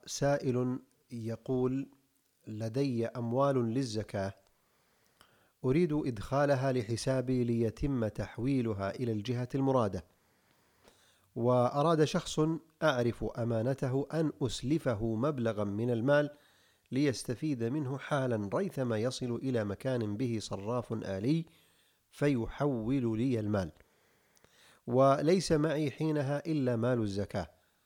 سائل يقول: لدي أموال للزكاة، أريد إدخالها لحسابي ليتم تحويلها إلى الجهة المرادة، وأراد شخص أعرف أمانته أن أسلفه مبلغا من المال ليستفيد منه حالا ريثما يصل إلى مكان به صراف آلي فيحول لي المال، وليس معي حينها إلا مال الزكاة،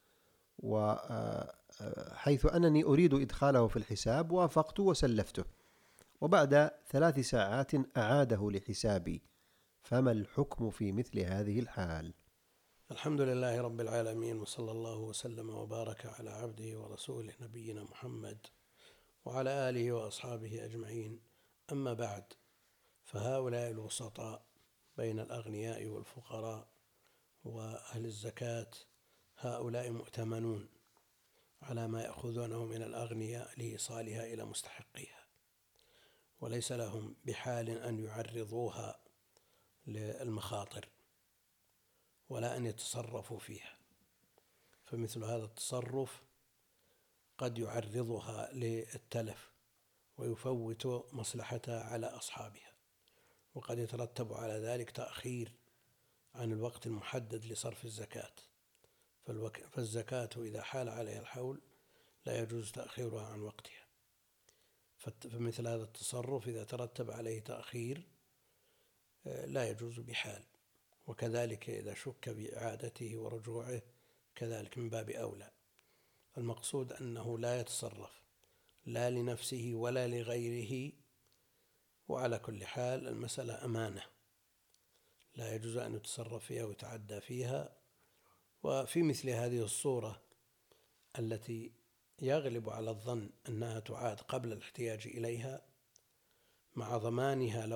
وحيث أنني أريد إدخاله في الحساب وافقت وسلفته، وبعد 3 ساعات أعاده لحسابي، فما الحكم في مثل هذه الحال؟ الحمد لله رب العالمين، وصلى الله وسلم وبارك على عبده ورسوله نبينا محمد وعلى آله وأصحابه أجمعين. أما بعد، فهؤلاء الوسطاء بين الأغنياء والفقراء وأهل الزكاة هؤلاء مؤتمنون على ما يأخذونه من الأغنياء لإيصالها إلى مستحقيها، وليس لهم بحال أن يعرضوها للمخاطر ولا أن يتصرفوا فيها، فمثل هذا التصرف قد يعرضها للتلف ويفوت مصلحتها على أصحابها، وقد يترتب على ذلك تأخير عن الوقت المحدد لصرف الزكاة، فالزكاة إذا حال عليها الحول لا يجوز تأخيرها عن وقتها، فمثل هذا التصرف إذا ترتب عليه تأخير لا يجوز بحال، وكذلك إذا شك بإعادته ورجوعه كذلك من باب أولى. المقصود أنه لا يتصرف لا لنفسه ولا لغيره، وعلى كل حال المسألة أمانة لا يجوز أن يتصرف فيها ويتعدى فيها. وفي مثل هذه الصورة التي يغلب على الظن أنها تعاد قبل الاحتياج إليها، مع ضمانها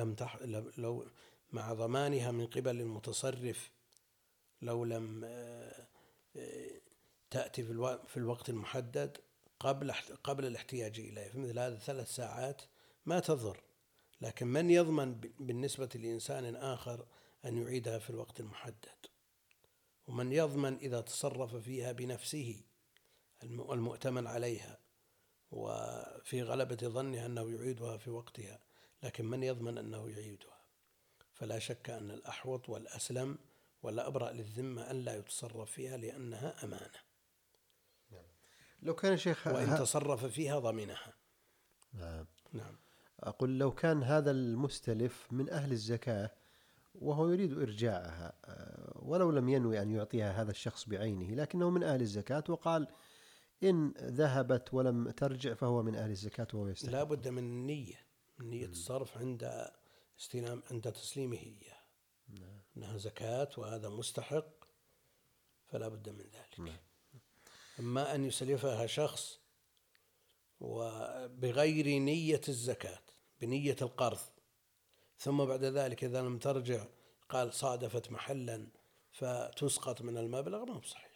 مع ضمانها من قبل المتصرف لو لم تأتي في الوقت المحدد قبل الاحتياج إليه، فمثل هذا 3 ساعات ما تضر، لكن من يضمن بالنسبة لإنسان آخر أن يعيدها في الوقت المحدد؟ ومن يضمن إذا تصرف فيها بنفسه المؤتمن عليها وفي غلبة ظنها أنه يعيدها في وقتها، لكن من يضمن أنه يعيدها؟ فلا شك أن الأحوط والأسلم والأبرأ للذمة أن لا يتصرف فيها لأنها أمانة. لو كان شيخ وإن تصرف فيها ضمنها. نعم. أقول لو كان هذا المستلف من أهل الزكاة وهو يريد إرجاعها، ولو لم ينوي أن يعطيها هذا الشخص بعينه، لكنه من أهل الزكاة وقال إن ذهبت ولم ترجع فهو من أهل الزكاة وهو يستحق. لا بد من النية، من نية الصرف عند تسليمه إياه، أنها زكاة وهذا مستحق، فلا بد من ذلك. أما أن يسلفها شخص وبغير نية الزكاة، بنية القرض، ثم بعد ذلك إذا لم ترجع قال صادفت محلا فتسقط من المبلغ، ما هو صحيح.